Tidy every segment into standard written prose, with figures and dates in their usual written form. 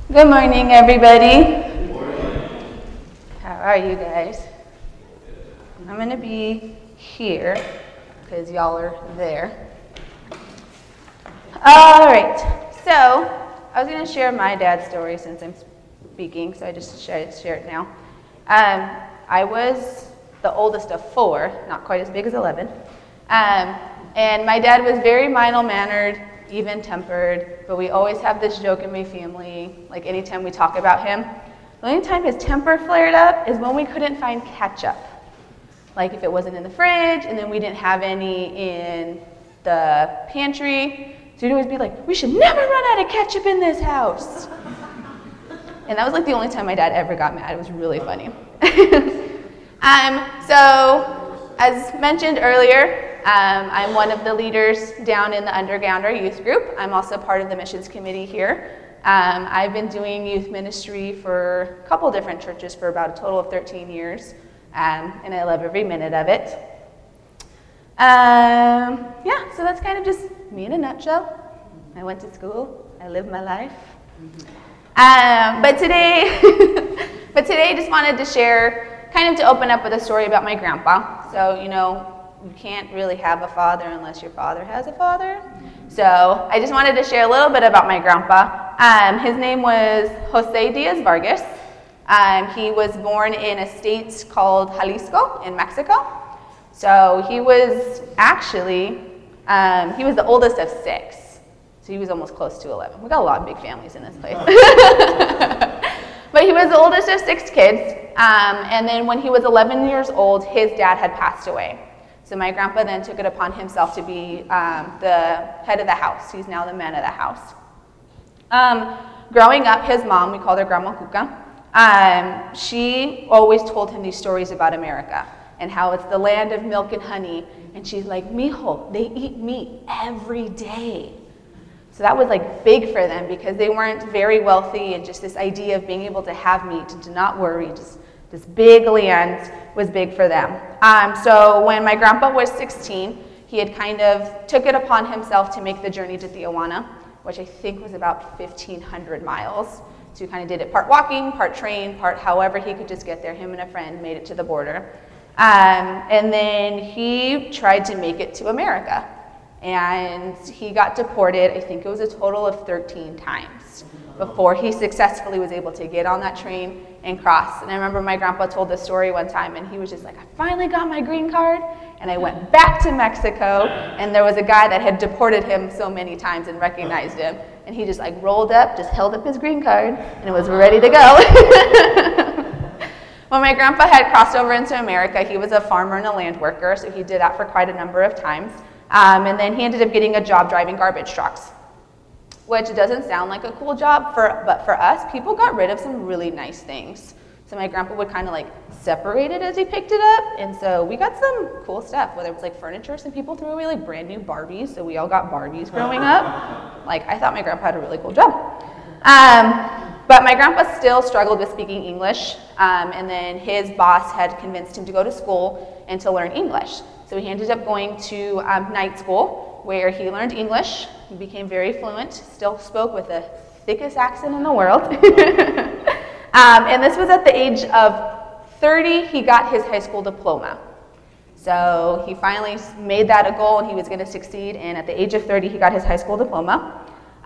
Good morning, everybody. Good morning. How are you guys? I'm going to be here because y'all are there. All right. So I was going to share my dad's story since I'm speaking, so I just share it now. I was the oldest of 4, not quite as big as 11. And my dad was very mild-mannered, even-tempered, but we always have this joke in my family, like anytime we talk about him. The only time his temper flared up is when we couldn't find ketchup. Like if it wasn't in the fridge, and then we didn't have any in the pantry. So he'd always be like, we should never run out of ketchup in this house. And that was like the only time my dad ever got mad. It was really funny. So as mentioned earlier, I'm one of the leaders down in the Undergrounder youth group. I'm also part of the missions committee here. I've been doing youth ministry for a couple different churches for about a total of 13 years, and I love every minute of it. Yeah, so that's kind of just me in a nutshell. I went to school, I lived my life. But today I just wanted to share, kind of to open up with a story about my grandpa. So, you can't really have a father unless your father has a father. So I just wanted to share a little bit about my grandpa. His name was Jose Diaz Vargas. He was born in a state called Jalisco in Mexico. So he was actually, he was the oldest of 6. So he was almost close to 11. We got a lot of big families in this place. But he was the oldest of 6 kids. And then when he was 11 years old, his dad had passed away. So my grandpa then took it upon himself to be the head of the house. He's now the man of the house. Growing up, his mom, we called her Grandma Cuca, she always told him these stories about America and how it's the land of milk and honey. And she's like, mijo, they eat meat every day. So that was like big for them because they weren't very wealthy, and just this idea of being able to have meat and to not worry, just this big land was big for them. So when my grandpa was 16, he had kind of took it upon himself to make the journey to Tijuana, which I think was about 1,500 miles. So he kind of did it part walking, part train, part however he could just get there. Him and a friend made it to the border. And then he tried to make it to America. And he got deported, I think it was a total of 13 times before he successfully was able to get on that train and cross. And I remember my grandpa told this story one time, and he was just like, I finally got my green card, and I went back to Mexico, and there was a guy that had deported him so many times and recognized him, and he just like rolled up, just held up his green card, and it was ready to go. When my grandpa had crossed over into America, he was a farmer and a land worker, so he did that for quite a number of times. And then he ended up getting a job driving garbage trucks, which doesn't sound like a cool job, but for us, people got rid of some really nice things. So my grandpa would kind of like separate it as he picked it up, and so we got some cool stuff, whether it was like furniture. Some people threw away like brand new Barbies, so we all got Barbies growing up. Like, I thought my grandpa had a really cool job. But my grandpa still struggled with speaking English, and then his boss had convinced him to go to school and to learn English. So he ended up going to night school, where he learned English. He became very fluent, still spoke with the thickest accent in the world. And this was at the age of 30, he got his high school diploma. So he finally made that a goal, and he was going to succeed, and at the age of 30, he got his high school diploma.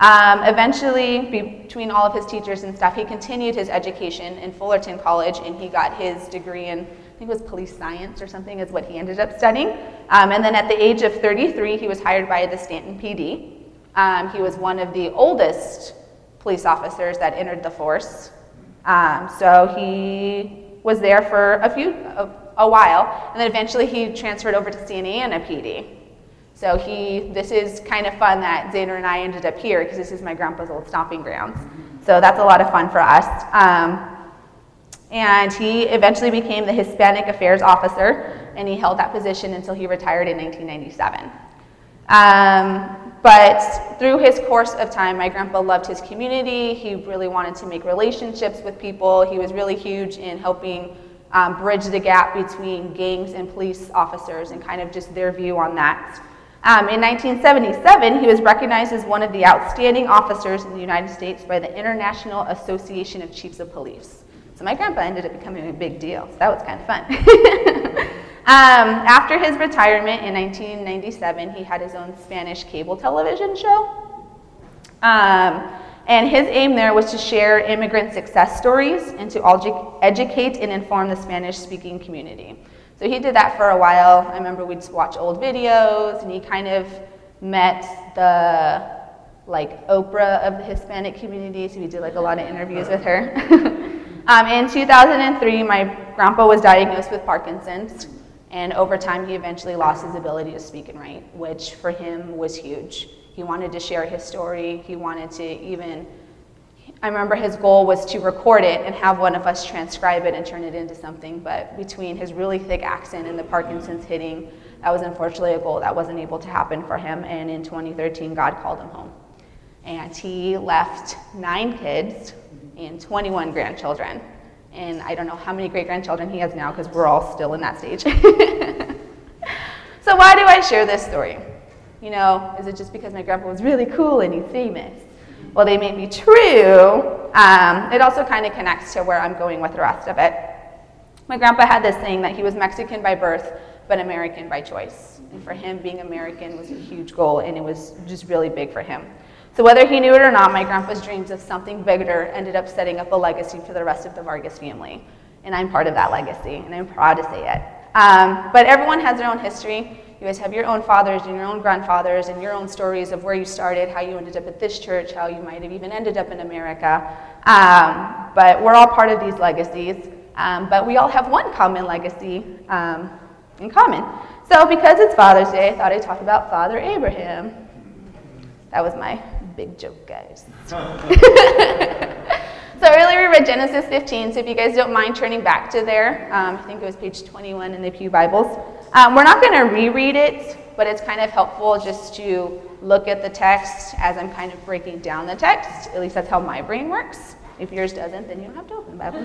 Eventually, between all of his teachers and stuff, he continued his education in Fullerton College, and he got his degree in, I think it was police science or something is what he ended up studying. And then at the age of 33, he was hired by the Stanton PD. He was one of the oldest police officers that entered the force. So he was there for a while, and then eventually he transferred over to Santa Ana PD. So this is kind of fun that Xander and I ended up here, because this is my grandpa's old stomping grounds. So that's a lot of fun for us. And he eventually became the Hispanic Affairs Officer, and he held that position until he retired in 1997. But through his course of time, my grandpa loved his community. He really wanted to make relationships with people. He was really huge in helping bridge the gap between gangs and police officers and kind of just their view on that. In 1977, he was recognized as one of the outstanding officers in the United States by the International Association of Chiefs of Police. So my grandpa ended up becoming a big deal, so that was kind of fun. After his retirement in 1997, he had his own Spanish cable television show. And his aim there was to share immigrant success stories and to educate and inform the Spanish-speaking community. So he did that for a while. I remember we'd watch old videos, and he kind of met the Oprah of the Hispanic community, so we did a lot of interviews with her. In 2003, my grandpa was diagnosed with Parkinson's, and over time he eventually lost his ability to speak and write, which for him was huge. He wanted to share his story. He wanted to I remember his goal was to record it and have one of us transcribe it and turn it into something, but between his really thick accent and the Parkinson's hitting, that was unfortunately a goal that wasn't able to happen for him, and in 2013, God called him home. And he left 9 kids and 21 grandchildren, and I don't know how many great-grandchildren he has now because we're all still in that stage. So why do I share this story? Is it just because my grandpa was really cool and he's famous? Well, they may be true. It also kind of connects to where I'm going with the rest of it. My grandpa had this saying that he was Mexican by birth, but American by choice. And for him, being American was a huge goal, and it was just really big for him. So whether he knew it or not, my grandpa's dreams of something bigger ended up setting up a legacy for the rest of the Vargas family. And I'm part of that legacy, and I'm proud to say it. But everyone has their own history. You guys have your own fathers and your own grandfathers and your own stories of where you started, how you ended up at this church, how you might have even ended up in America. But we're all part of these legacies. But we all have one common legacy in common. So because it's Father's Day, I thought I'd talk about Father Abraham. That was my big joke, guys. So earlier we read Genesis 15, so if you guys don't mind turning back to there, I think it was page 21 in the Pew Bibles. We're not going to reread it, but it's kind of helpful just to look at the text as I'm kind of breaking down the text. At least that's how my brain works. If yours doesn't, then you don't have to open the Bible, and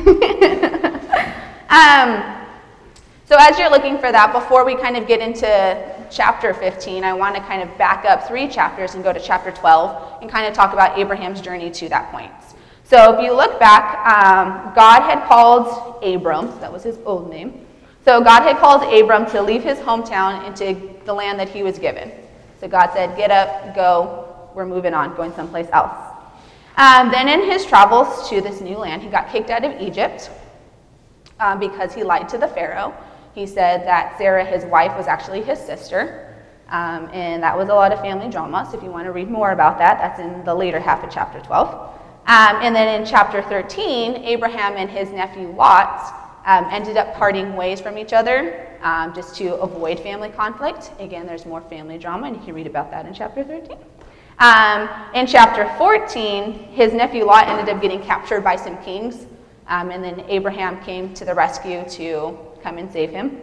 that's fine. So as you're looking for that, before we kind of get into chapter 15, I want to kind of back up 3 chapters and go to chapter 12 and kind of talk about Abraham's journey to that point. So if you look back, God had called Abram, so that was his old name. So God had called Abram to leave his hometown into the land that he was given. So God said, get up, go, we're moving on, going someplace else. Then in his travels to this new land, he got kicked out of Egypt because he lied to the Pharaoh. He said that Sarah, his wife, was actually his sister. And that was a lot of family drama. So if you want to read more about that, that's in the later half of chapter 12. And then in chapter 13, Abraham and his nephew Lot ended up parting ways from each other just to avoid family conflict. Again, there's more family drama, and you can read about that in chapter 13. In chapter 14, his nephew Lot ended up getting captured by some kings, and then Abraham came to the rescue to come and save him.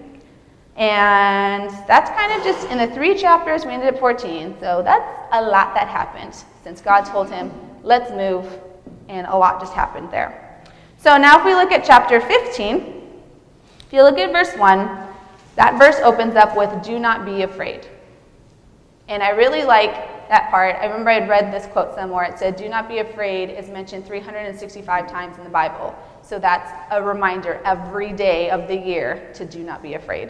And that's kind of just in the 3 chapters, we ended at 14. So that's a lot that happened since God told him, let's move, and a lot just happened there. So now if we look at chapter 15, if you look at verse 1, that verse opens up with, do not be afraid. And I really like that part. I remember I had read this quote somewhere. It said, do not be afraid is mentioned 365 times in the Bible. So that's a reminder every day of the year to do not be afraid.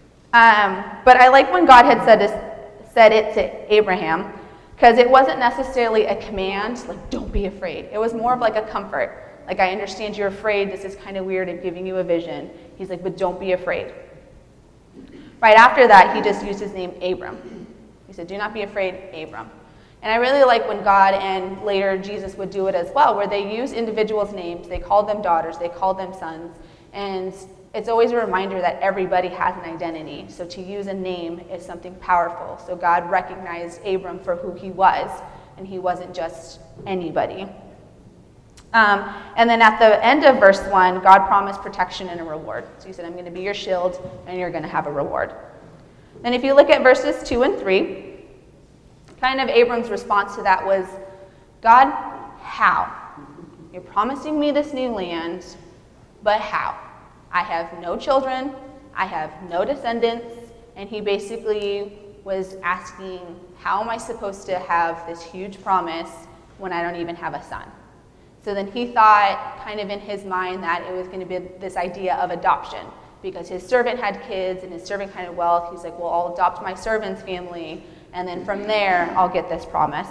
But I like when God had said it to Abraham, because it wasn't necessarily a command, like, don't be afraid. It was more of like a comfort. Like, I understand you're afraid. This is kind of weird. I'm giving you a vision. He's like, but don't be afraid. Right after that, he just used his name, Abram. He said, do not be afraid, Abram. And I really like when God and later Jesus would do it as well, where they use individuals' names. They called them daughters. They called them sons. And it's always a reminder that everybody has an identity. So to use a name is something powerful. So God recognized Abram for who he was, and he wasn't just anybody. And then at the end of verse 1, God promised protection and a reward. So he said, I'm going to be your shield, and you're going to have a reward. And if you look at verses 2 and 3, kind of Abram's response to that was, God, how? You're promising me this new land, but how? I have no children, I have no descendants, and he basically was asking, how am I supposed to have this huge promise when I don't even have a son? So then he thought, kind of in his mind, that it was going to be this idea of adoption, because his servant had kids and his servant had wealth. He's like, well, I'll adopt my servant's family, and then from there, I'll get this promise.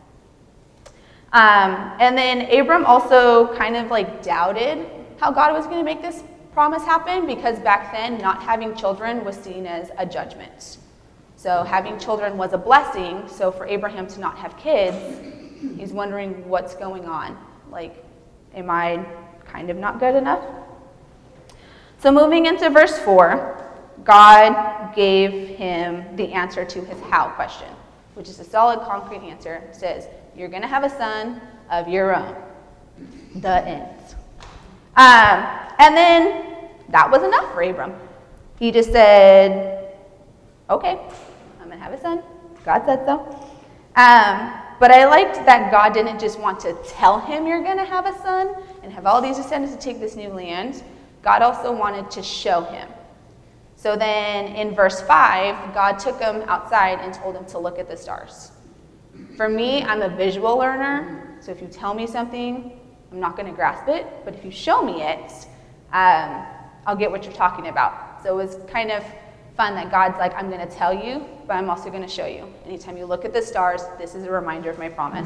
And then Abram also kind of like doubted how God was going to make this promise happen, because back then, not having children was seen as a judgment. So having children was a blessing. So for Abraham to not have kids, he's wondering what's going on. Like, am I kind of not good enough? So moving into verse 4, God gave him the answer to his how question, which is a solid, concrete answer. It says, you're going to have a son of your own. The ends. And then that was enough for Abram. He just said, okay, I'm going to have a son. God said so. But I liked that God didn't just want to tell him you're going to have a son and have all these descendants to take this new land. God also wanted to show him. So then in verse 5, God took him outside and told him to look at the stars. For me, I'm a visual learner, so if you tell me something, I'm not going to grasp it, but if you show me it, I'll get what you're talking about. So it was kind of fun that God's like, I'm going to tell you, but I'm also going to show you. Anytime you look at the stars, this is a reminder of my promise.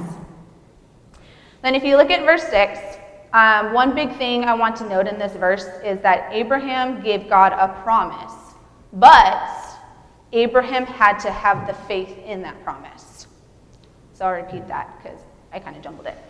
Then if you look at verse 6, one big thing I want to note in this verse is that Abraham gave God a promise, but Abraham had to have the faith in that promise. So I'll repeat that because I kind of jumbled it.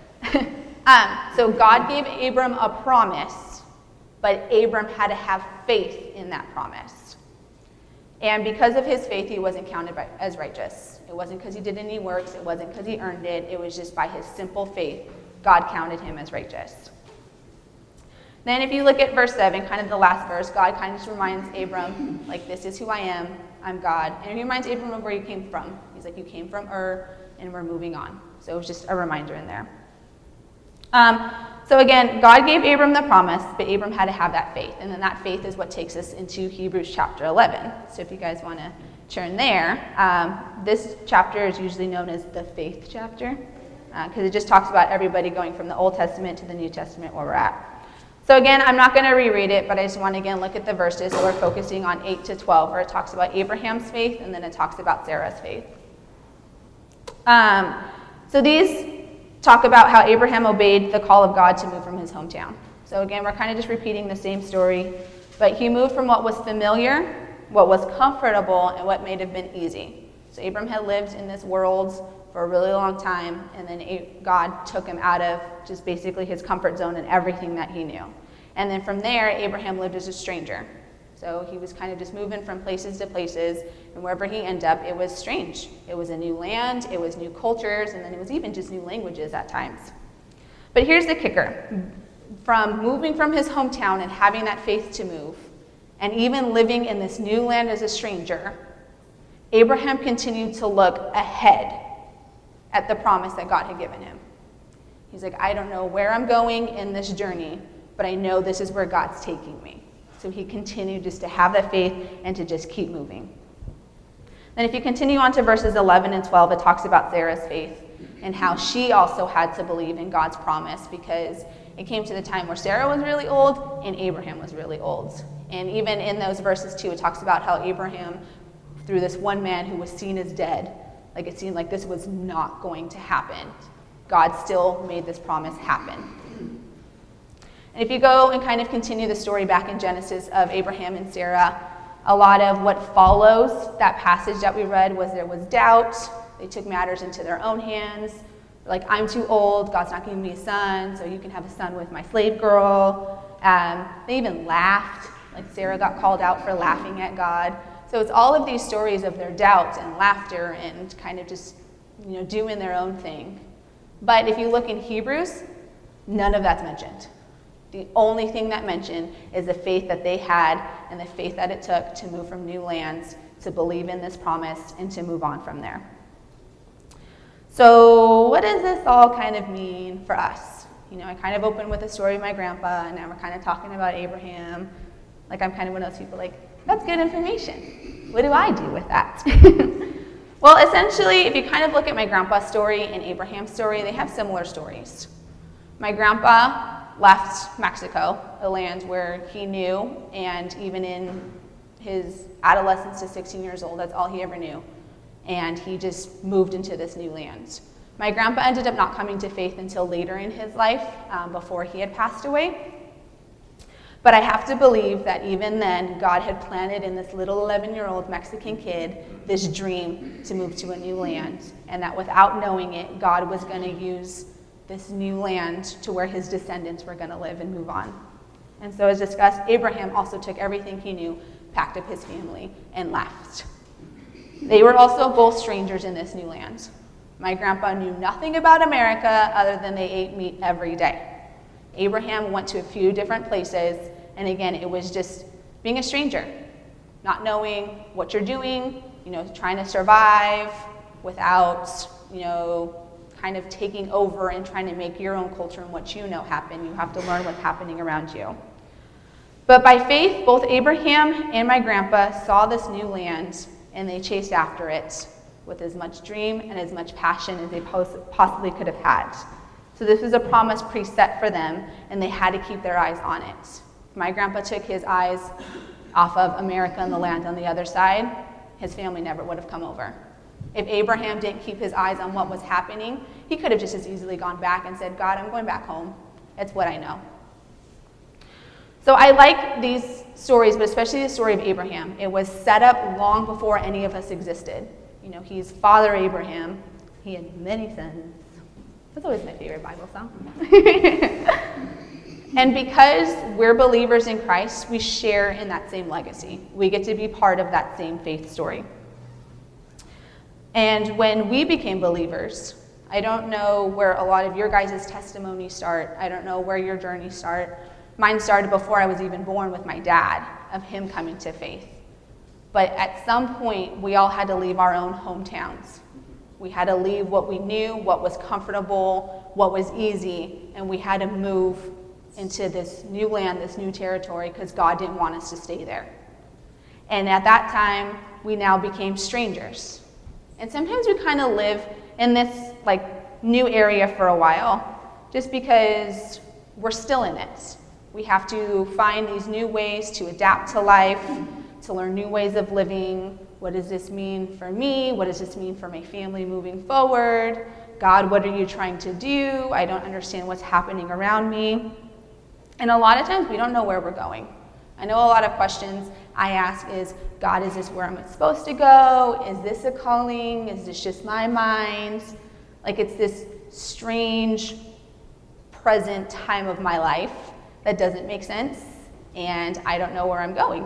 So God gave Abram a promise, but Abram had to have faith in that promise. And because of his faith, he wasn't counted as righteous. It wasn't because he did any works. It wasn't because he earned it. It was just by his simple faith, God counted him as righteous. Then if you look at verse 7, kind of the last verse, God kind of just reminds Abram, like, this is who I am. I'm God. And he reminds Abram of where you came from. He's like, you came from Ur, and we're moving on. So it was just a reminder in there. So again, God gave Abram the promise, but Abram had to have that faith. And then that faith is what takes us into Hebrews chapter 11. So if you guys want to turn there, this chapter is usually known as the faith chapter, because it just talks about everybody going from the Old Testament to the New Testament where we're at. So again, I'm not going to reread it, but I just want to again look at the verses. So we're focusing on 8 to 12, where it talks about Abraham's faith, and then it talks about Sarah's faith. So these talk about how Abraham obeyed the call of God to move from his hometown. So again, we're kind of just repeating the same story, but he moved from what was familiar, what was comfortable, and what may have been easy. So Abram had lived in this world for a really long time, and then God took him out of just basically his comfort zone and everything that he knew. And then from there, Abraham lived as a stranger. So he was kind of just moving from places to places, and wherever he ended up, it was strange. It was a new land, it was new cultures, and then it was even just new languages at times. But here's the kicker. From moving from his hometown and having that faith to move, and even living in this new land as a stranger, Abraham continued to look ahead at the promise that God had given him. He's like, I don't know where I'm going in this journey, but I know this is where God's taking me. So he continued just to have that faith and to just keep moving. Then if you continue on to verses 11 and 12, it talks about Sarah's faith and how she also had to believe in God's promise, because it came to the time where Sarah was really old and Abraham was really old. And even in those verses too, it talks about how Abraham, through this one man who was seen as dead, like it seemed like this was not going to happen, God still made this promise happen. And if you go and kind of continue the story back in Genesis of Abraham and Sarah, a lot of what follows that passage that we read was there was doubt. They took matters into their own hands. Like, I'm too old, God's not giving me a son, so you can have a son with my slave girl. They even laughed. Like, Sarah got called out for laughing at God. So it's all of these stories of their doubt and laughter and kind of just, doing their own thing. But if you look in Hebrews, none of that's mentioned. The only thing that mentioned is the faith that they had and the faith that it took to move from new lands, to believe in this promise, and to move on from there. So what does this all kind of mean for us? I kind of opened with the story of my grandpa, and now we're kind of talking about Abraham. Like, I'm kind of one of those people like, that's good information. What do I do with that? Well, essentially, if you kind of look at my grandpa's story and Abraham's story, they have similar stories. My grandpa left Mexico, a land where he knew, and even in his adolescence to 16 years old, that's all he ever knew. And he just moved into this new land. My grandpa ended up not coming to faith until later in his life, before he had passed away. But I have to believe that even then, God had planted in this little 11-year-old Mexican kid this dream to move to a new land, and that without knowing it, God was going to use this new land to where his descendants were going to live and move on. And so as discussed, Abraham also took everything he knew, packed up his family, and left. They were also both strangers in this new land. My grandpa knew nothing about America other than they ate meat every day. Abraham went to a few different places, and again, it was just being a stranger, not knowing what you're doing, trying to survive without, kind of taking over and trying to make your own culture and what you know happen. You have to learn what's happening around you. But by faith, both Abraham and my grandpa saw this new land, and they chased after it with as much dream and as much passion as they possibly could have had. So this was a promise preset for them, and they had to keep their eyes on it. If my grandpa took his eyes off of America and the land on the other side, his family never would have come over. If Abraham didn't keep his eyes on what was happening, he could have just as easily gone back and said, God, I'm going back home. It's what I know. So I like these stories, but especially the story of Abraham. It was set up long before any of us existed. He's Father Abraham. He had many sons. That's always my favorite Bible song. And because we're believers in Christ, we share in that same legacy. We get to be part of that same faith story. And when we became believers, I don't know where a lot of your guys' testimonies start. I don't know where your journeys start. Mine started before I was even born with my dad, of him coming to faith. But at some point, we all had to leave our own hometowns. We had to leave what we knew, what was comfortable, what was easy, and we had to move into this new land, this new territory, because God didn't want us to stay there. And at that time, we now became strangers. And sometimes we kind of live in this new area for a while, just because we're still in it. We have to find these new ways to adapt to life, to learn new ways of living. What does this mean for me? What does this mean for my family moving forward? God, what are you trying to do? I don't understand what's happening around me. And a lot of times we don't know where we're going. I know a lot of questions I ask is, God, is this where I'm supposed to go? Is this a calling? Is this just my mind? It's this strange present time of my life that doesn't make sense, and I don't know where I'm going.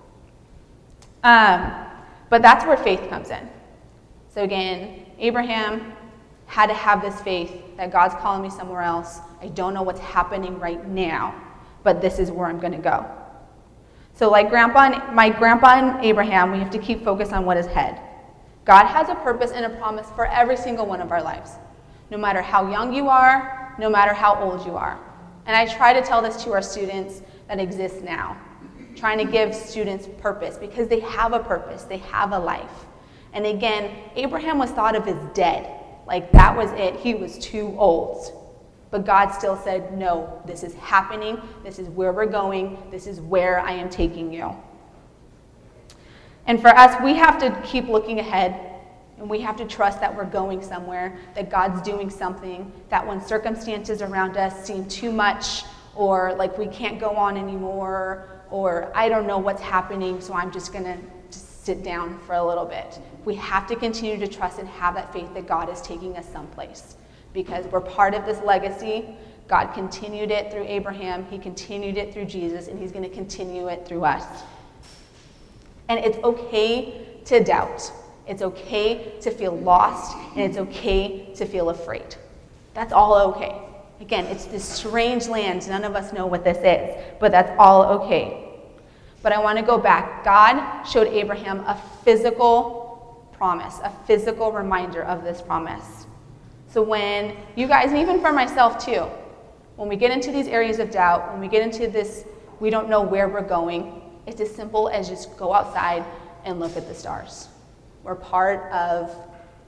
But that's where faith comes in. So again, Abraham had to have this faith that God's calling me somewhere else. I don't know what's happening right now, but this is where I'm going to go. So my grandpa and Abraham, we have to keep focused on what is ahead. God has a purpose and a promise for every single one of our lives, no matter how young you are, no matter how old you are. And I try to tell this to our students that exist now, trying to give students purpose, because they have a purpose, they have a life. And again, Abraham was thought of as dead. That was it. He was too old. But God still said, no, this is happening. This is where we're going. This is where I am taking you. And for us, we have to keep looking ahead, and we have to trust that we're going somewhere, that God's doing something, that when circumstances around us seem too much, or we can't go on anymore, or I don't know what's happening, so I'm just going to sit down for a little bit. We have to continue to trust and have that faith that God is taking us someplace, because we're part of this legacy. God continued it through Abraham, he continued it through Jesus, and he's going to continue it through us. And it's okay to doubt. It's okay to feel lost, and it's okay to feel afraid. That's all okay. Again, it's this strange land. None of us know what this is, but that's all okay. But I want to go back. God showed Abraham a physical promise, a physical reminder of this promise. So when you guys, and even for myself too, when we get into these areas of doubt, when we get into this, we don't know where we're going, it's as simple as just go outside and look at the stars. We're part of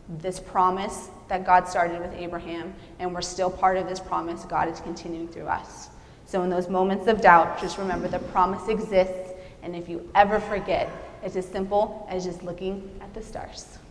this promise that God started with Abraham, and we're still part of this promise. God is continuing through us. So in those moments of doubt, just remember the promise exists, and if you ever forget, it's as simple as just looking at the stars.